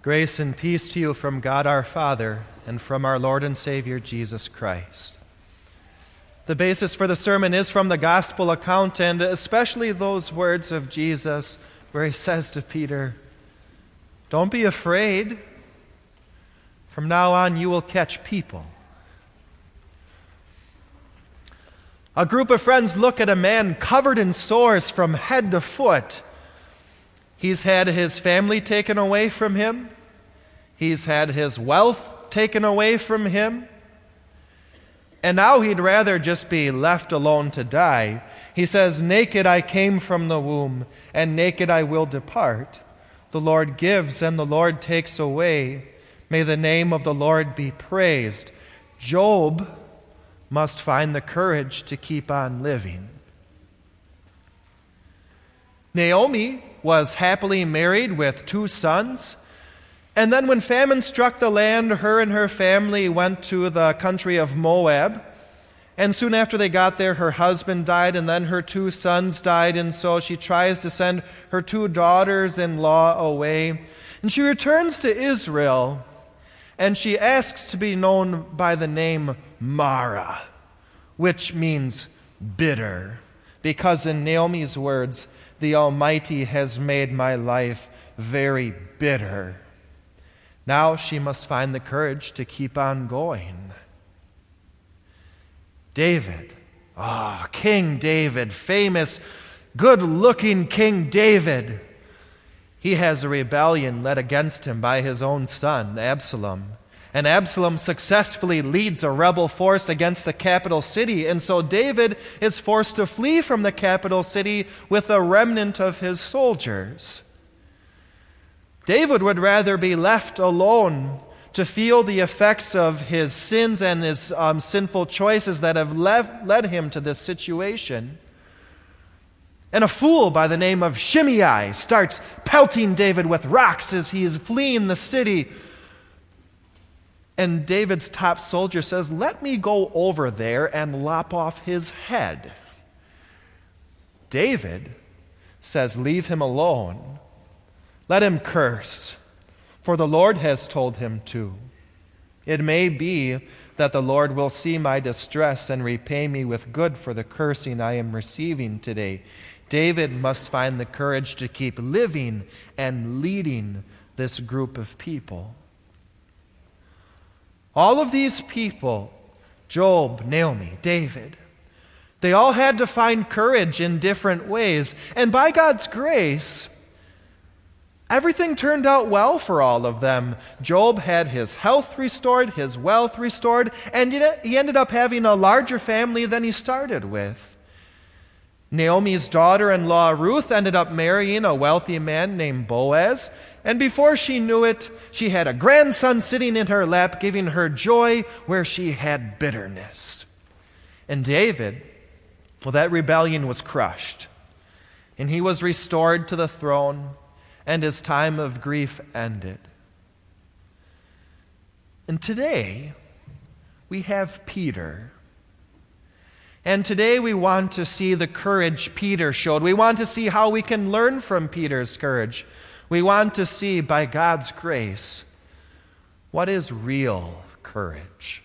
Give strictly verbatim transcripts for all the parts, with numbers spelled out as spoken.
Grace and peace to you from God our Father and from our Lord and Savior Jesus Christ. The basis for the sermon is from the gospel account, and especially those words of Jesus where he says to Peter, "Don't be afraid. From now on you will catch people." A group of friends look at a man covered in sores from head to foot. He's had his family taken away from him. He's had his wealth taken away from him. And now he'd rather just be left alone to die. He says, "Naked I came from the womb, and naked I will depart. The Lord gives, and the Lord takes away. May the name of the Lord be praised." Job must find the courage to keep on living. Naomi was happily married with two sons. And then when famine struck the land, her and her family went to the country of Moab. And soon after they got there, her husband died, and then her two sons died. And so she tries to send her two daughters-in-law away. And she returns to Israel, and she asks to be known by the name Mara, which means bitter. Because in Naomi's words, "The Almighty has made my life very bitter." Now she must find the courage to keep on going. David, ah, oh, King David, famous, good-looking King David. He has a rebellion led against him by his own son, Absalom. And Absalom successfully leads a rebel force against the capital city, and so David is forced to flee from the capital city with a remnant of his soldiers. David would rather be left alone to feel the effects of his sins and his um, sinful choices that have led, led him to this situation. And a fool by the name of Shimei starts pelting David with rocks as he is fleeing the city. And David's top soldier says, "Let me go over there and lop off his head." David says, "Leave him alone. Let him curse, for the Lord has told him to. It may be that the Lord will see my distress and repay me with good for the cursing I am receiving today." David must find the courage to keep living and leading this group of people. All of these people, Job, Naomi, David, they all had to find courage in different ways. And by God's grace, everything turned out well for all of them. Job had his health restored, his wealth restored, and he ended up having a larger family than he started with. Naomi's daughter-in-law Ruth ended up marrying a wealthy man named Boaz, and before she knew it, she had a grandson sitting in her lap, giving her joy where she had bitterness. And David, well, that rebellion was crushed, and he was restored to the throne, and his time of grief ended. And today, we have Peter. And today we want to see the courage Peter showed. We want to see how we can learn from Peter's courage. We want to see, by God's grace, what is real courage.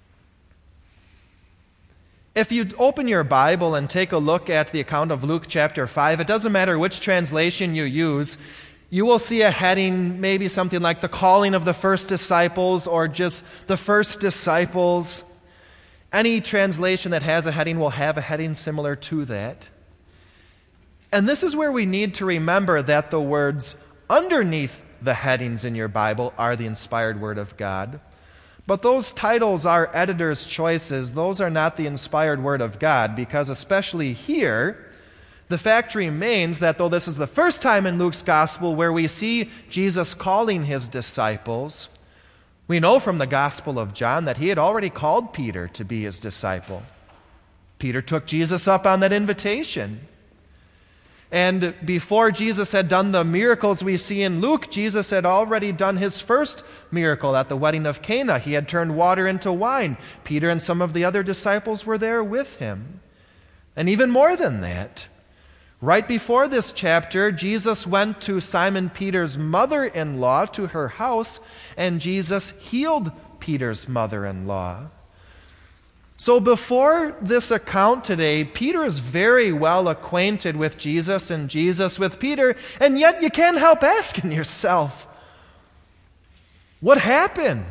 If you open your Bible and take a look at the account of Luke chapter five, it doesn't matter which translation you use, you will see a heading, maybe something like the calling of the first disciples or just the first disciples. Any translation that has a heading will have a heading similar to that. And this is where we need to remember that the words underneath the headings in your Bible are the inspired Word of God. But those titles are editor's choices. Those are not the inspired Word of God, because especially here, the fact remains that though this is the first time in Luke's Gospel where we see Jesus calling his disciples, we know from the Gospel of John that he had already called Peter to be his disciple. Peter took Jesus up on that invitation. And before Jesus had done the miracles we see in Luke, Jesus had already done his first miracle at the wedding of Cana. He had turned water into wine. Peter and some of the other disciples were there with him. And even more than that, Right before this chapter, Jesus went to Simon Peter's mother-in-law to her house, and Jesus healed Peter's mother-in-law. So before this account today, Peter is very well acquainted with Jesus and Jesus with Peter, and yet you can't help asking yourself, what happened?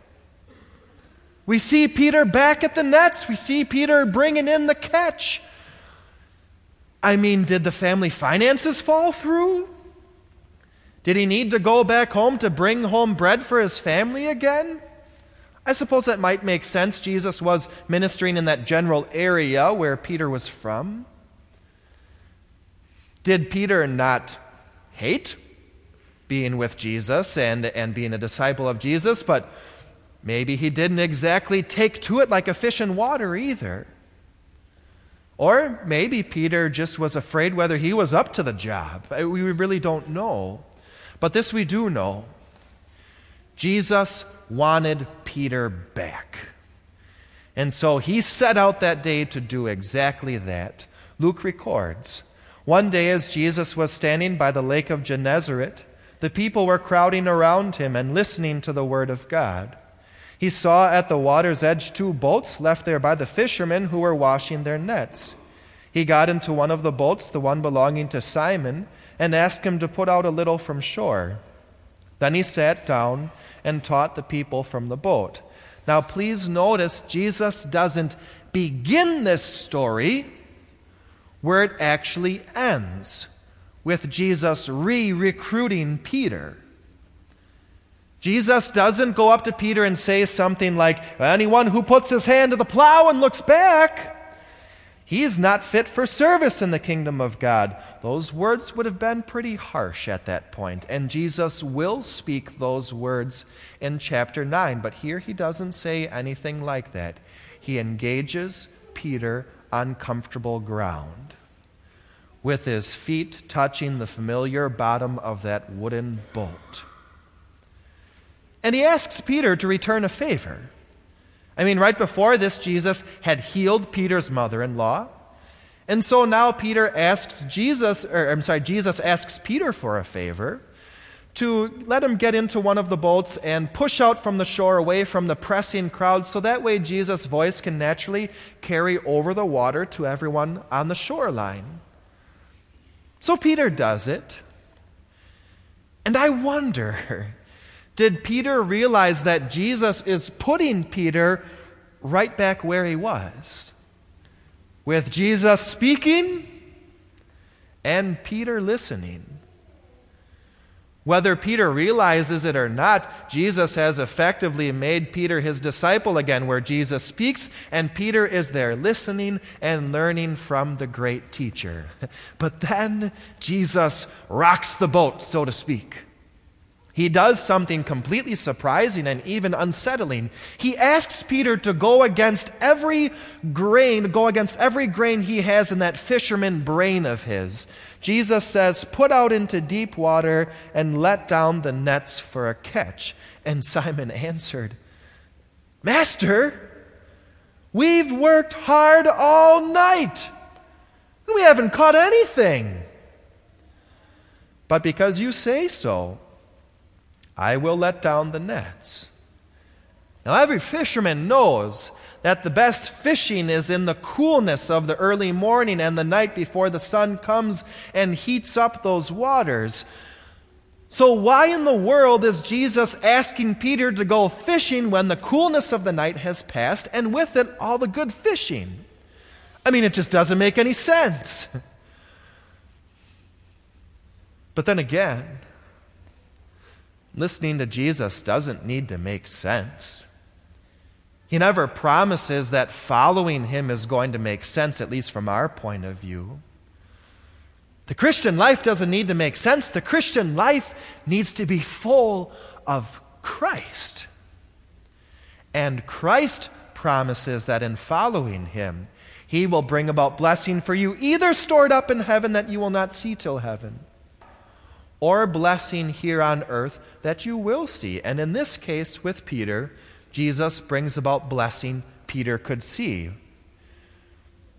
We see Peter back at the nets. We see Peter bringing in the catch. I mean, did the family finances fall through? Did he need to go back home to bring home bread for his family again? I suppose that might make sense. Jesus was ministering in that general area where Peter was from. Did Peter not hate being with Jesus and, and being a disciple of Jesus? But maybe he didn't exactly take to it like a fish in water either. Or maybe Peter just was afraid whether he was up to the job. We really don't know. But this we do know. Jesus wanted Peter back. And so he set out that day to do exactly that. Luke records, one day as Jesus was standing by the lake of Gennesaret, the people were crowding around him and listening to the word of God. He saw at the water's edge two boats left there by the fishermen who were washing their nets. He got into one of the boats, the one belonging to Simon, and asked him to put out a little from shore. Then he sat down and taught the people from the boat. Now please notice, Jesus doesn't begin this story where it actually ends, with Jesus re-recruiting Peter. Jesus doesn't go up to Peter and say something like, anyone who puts his hand to the plow and looks back, he's not fit for service in the kingdom of God. Those words would have been pretty harsh at that point, and Jesus will speak those words in chapter nine, but here he doesn't say anything like that. He engages Peter on comfortable ground, with his feet touching the familiar bottom of that wooden boat. And he asks Peter to return a favor. I mean, right before this, Jesus had healed Peter's mother-in-law. And so now Peter asks Jesus, or I'm sorry, Jesus asks Peter for a favor to let him get into one of the boats and push out from the shore away from the pressing crowd, so that way Jesus' voice can naturally carry over the water to everyone on the shoreline. So Peter does it. And I wonder, did Peter realize that Jesus is putting Peter right back where he was, with Jesus speaking and Peter listening? Whether Peter realizes it or not, Jesus has effectively made Peter his disciple again, where Jesus speaks and Peter is there listening and learning from the great teacher. But then Jesus rocks the boat, so to speak. He does something completely surprising and even unsettling. He asks Peter to go against every grain, go against every grain he has in that fisherman brain of his. Jesus says, put out into deep water and let down the nets for a catch. And Simon answered, Master, we've worked hard all night. We haven't caught anything. But because you say so, I will let down the nets. Now, every fisherman knows that the best fishing is in the coolness of the early morning and the night before the sun comes and heats up those waters. So why in the world is Jesus asking Peter to go fishing when the coolness of the night has passed, and with it all the good fishing? I mean, it just doesn't make any sense. But then again, listening to Jesus doesn't need to make sense. He never promises that following him is going to make sense, at least from our point of view. The Christian life doesn't need to make sense. The Christian life needs to be full of Christ. And Christ promises that in following him, he will bring about blessing for you, either stored up in heaven that you will not see till heaven, or blessing here on earth that you will see. And in this case, with Peter, Jesus brings about blessing Peter could see.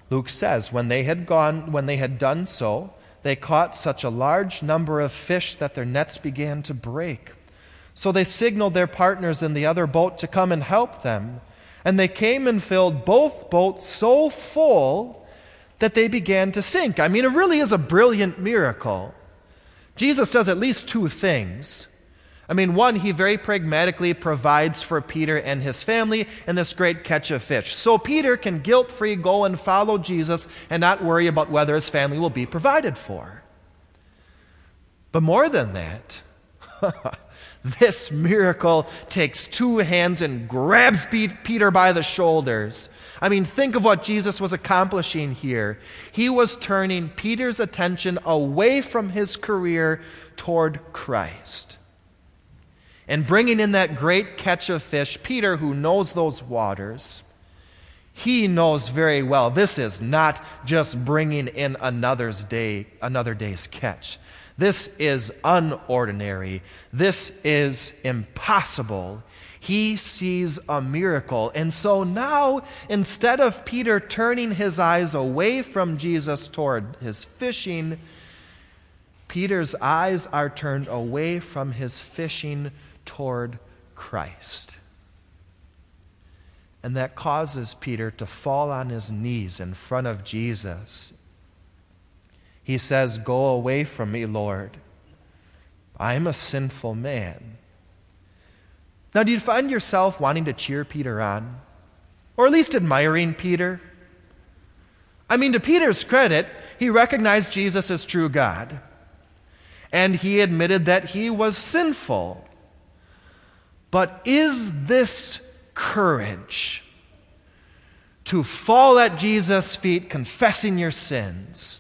Luke says, when they had gone, when they had done so, they caught such a large number of fish that their nets began to break. So they signaled their partners in the other boat to come and help them. And they came and filled both boats so full that they began to sink. I mean, it really is a brilliant miracle. Jesus does at least two things. I mean, one, he very pragmatically provides for Peter and his family in this great catch of fish. So Peter can guilt-free go and follow Jesus and not worry about whether his family will be provided for. But more than that, this miracle takes two hands and grabs Peter by the shoulders. I mean, think of what Jesus was accomplishing here. He was turning Peter's attention away from his career toward Christ. And bringing in that great catch of fish, Peter, who knows those waters, he knows very well this is not just bringing in another's day, another day's catch. This is unordinary. This is impossible. He sees a miracle. And so now, instead of Peter turning his eyes away from Jesus toward his fishing, Peter's eyes are turned away from his fishing toward Christ. And that causes Peter to fall on his knees in front of Jesus. He says, "Go away from me, Lord. I'm a sinful man." Now, do you find yourself wanting to cheer Peter on? Or at least admiring Peter? I mean, to Peter's credit, he recognized Jesus as true God. And he admitted that he was sinful. But is this courage to fall at Jesus' feet confessing your sins?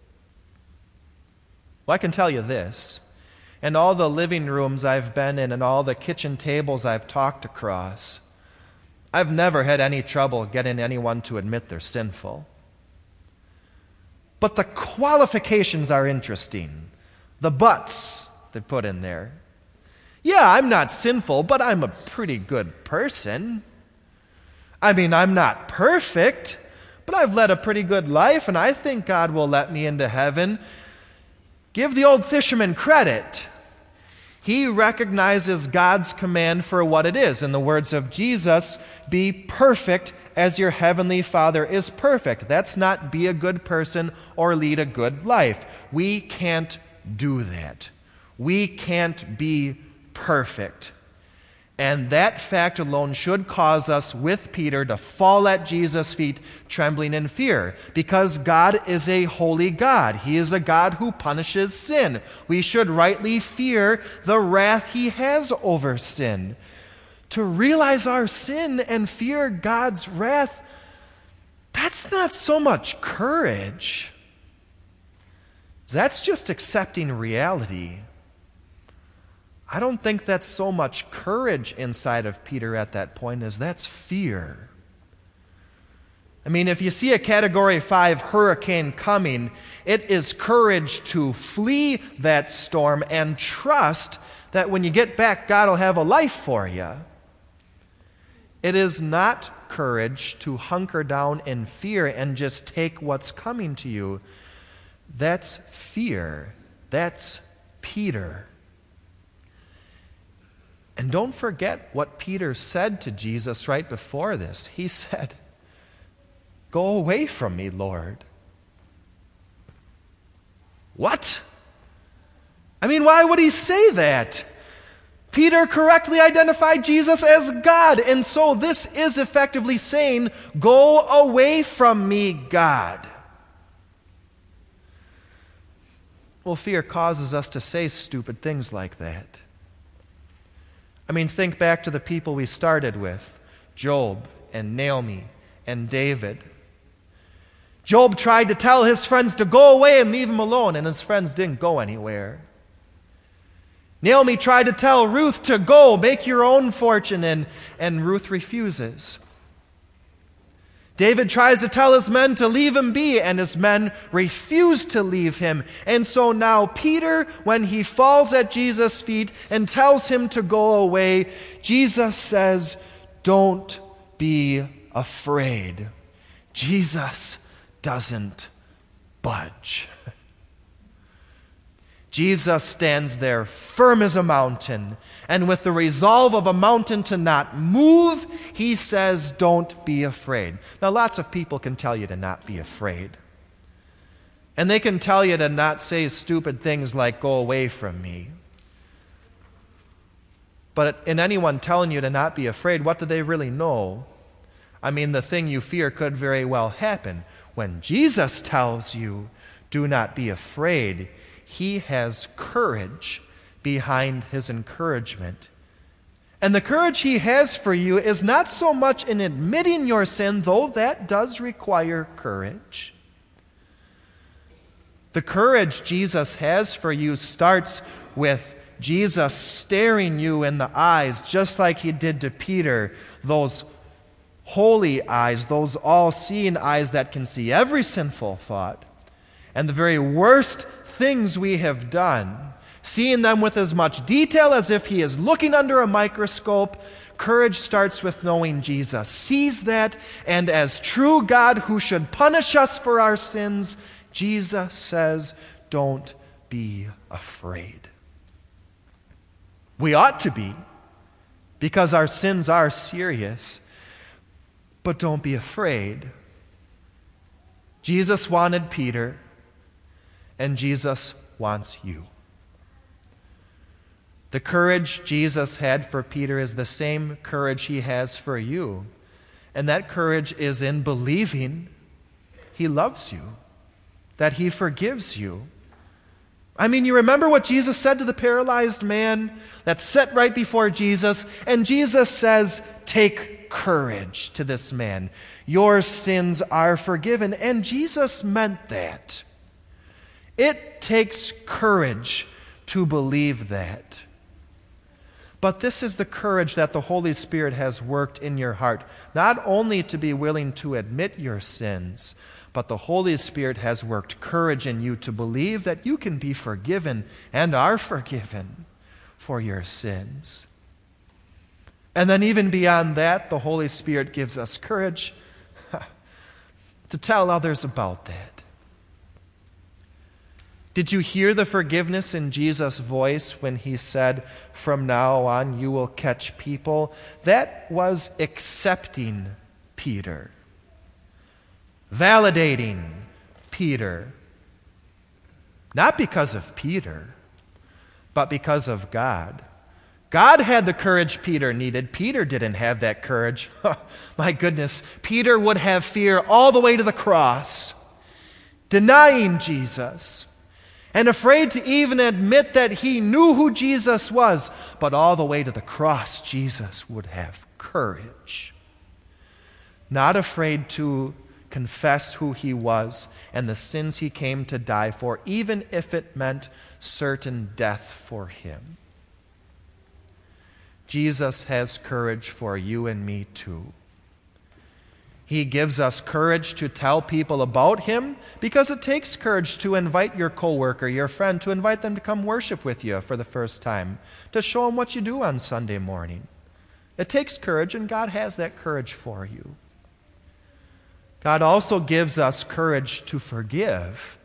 Well, I can tell you this. In all the living rooms I've been in and all the kitchen tables I've talked across, I've never had any trouble getting anyone to admit they're sinful. But the qualifications are interesting. The buts they put in there. Yeah, I'm not sinful, but I'm a pretty good person. I mean, I'm not perfect, but I've led a pretty good life, and I think God will let me into heaven. Give the old fisherman credit. He recognizes God's command for what it is. In the words of Jesus, be perfect as your heavenly Father is perfect. That's not be a good person or lead a good life. We can't do that. We can't be perfect. And that fact alone should cause us, with Peter, to fall at Jesus' feet, trembling in fear. Because God is a holy God. He is a God who punishes sin. We should rightly fear the wrath he has over sin. To realize our sin and fear God's wrath, that's not so much courage. That's just accepting reality. I don't think that's so much courage inside of Peter at that point as that's fear. I mean, if you see a Category five hurricane coming, it is courage to flee that storm and trust that when you get back, God will have a life for you. It is not courage to hunker down in fear and just take what's coming to you. That's fear. That's Peter. And don't forget what Peter said to Jesus right before this. He said, "Go away from me, Lord." What? I mean, why would he say that? Peter correctly identified Jesus as God, and so this is effectively saying, "Go away from me, God." Well, fear causes us to say stupid things like that. I mean, think back to the people we started with, Job and Naomi and David. Job tried to tell his friends to go away and leave him alone, and his friends didn't go anywhere. Naomi tried to tell Ruth to go, make your own fortune, and, and Ruth refuses. David tries to tell his men to leave him be, and his men refuse to leave him. And so now Peter, when he falls at Jesus' feet and tells him to go away, Jesus says, "Don't be afraid." Jesus doesn't budge. Jesus stands there firm as a mountain, and with the resolve of a mountain to not move, he says, don't be afraid. Now, lots of people can tell you to not be afraid. And they can tell you to not say stupid things like, go away from me. But in anyone telling you to not be afraid, what do they really know? I mean, the thing you fear could very well happen. When Jesus tells you, do not be afraid, he has courage behind his encouragement. And the courage he has for you is not so much in admitting your sin, though that does require courage. The courage Jesus has for you starts with Jesus staring you in the eyes, just like he did to Peter, those holy eyes, those all-seeing eyes that can see every sinful thought and the very worst things we have done, seeing them with as much detail as if he is looking under a microscope. Courage starts with knowing Jesus sees that, and as true God who should punish us for our sins, Jesus says, don't be afraid. We ought to be, because our sins are serious, but don't be afraid. Jesus wanted Peter, and Jesus wants you. The courage Jesus had for Peter is the same courage he has for you. And that courage is in believing he loves you, that he forgives you. I mean, you remember what Jesus said to the paralyzed man that's set right before Jesus? And Jesus says, take courage to this man. Your sins are forgiven. And Jesus meant that. It takes courage to believe that. But this is the courage that the Holy Spirit has worked in your heart, not only to be willing to admit your sins, but the Holy Spirit has worked courage in you to believe that you can be forgiven and are forgiven for your sins. And then even beyond that, the Holy Spirit gives us courage to tell others about that. Did you hear the forgiveness in Jesus' voice when he said, from now on you will catch people? That was accepting Peter, validating Peter, not because of Peter, but because of God. God had the courage Peter needed. Peter didn't have that courage. My goodness, Peter would have fear all the way to the cross, denying Jesus, and afraid to even admit that he knew who Jesus was. But all the way to the cross, Jesus would have courage. Not afraid to confess who he was and the sins he came to die for, even if it meant certain death for him. Jesus has courage for you and me too. He gives us courage to tell people about him because it takes courage to invite your coworker, your friend, to invite them to come worship with you for the first time, to show them what you do on Sunday morning. It takes courage, and God has that courage for you. God also gives us courage to forgive.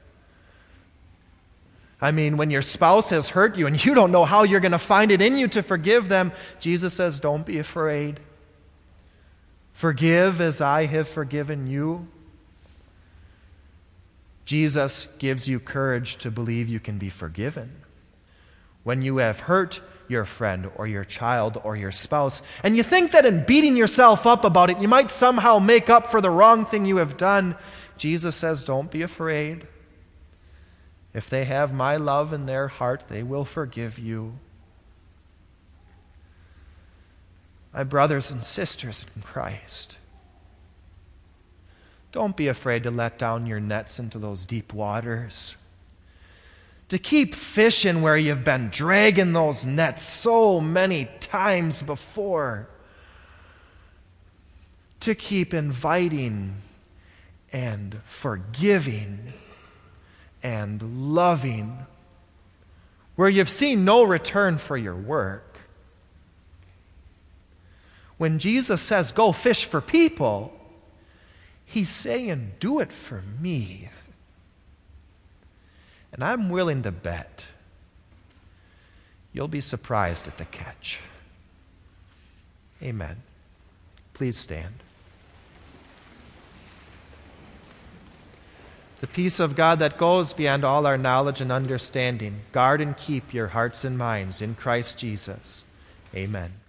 I mean, when your spouse has hurt you and you don't know how you're going to find it in you to forgive them, Jesus says, don't be afraid. Forgive as I have forgiven you. Jesus gives you courage to believe you can be forgiven. When you have hurt your friend or your child or your spouse, and you think that in beating yourself up about it, you might somehow make up for the wrong thing you have done, Jesus says, don't be afraid. If they have my love in their heart, they will forgive you. My brothers and sisters in Christ, don't be afraid to let down your nets into those deep waters. To keep fishing where you've been dragging those nets so many times before. To keep inviting and forgiving and loving where you've seen no return for your work. When Jesus says, go fish for people, He's saying, do it for me. And I'm willing to bet you'll be surprised at the catch. Amen. Please stand. The peace of God that goes beyond all our knowledge and understanding, guard and keep your hearts and minds in Christ Jesus. Amen.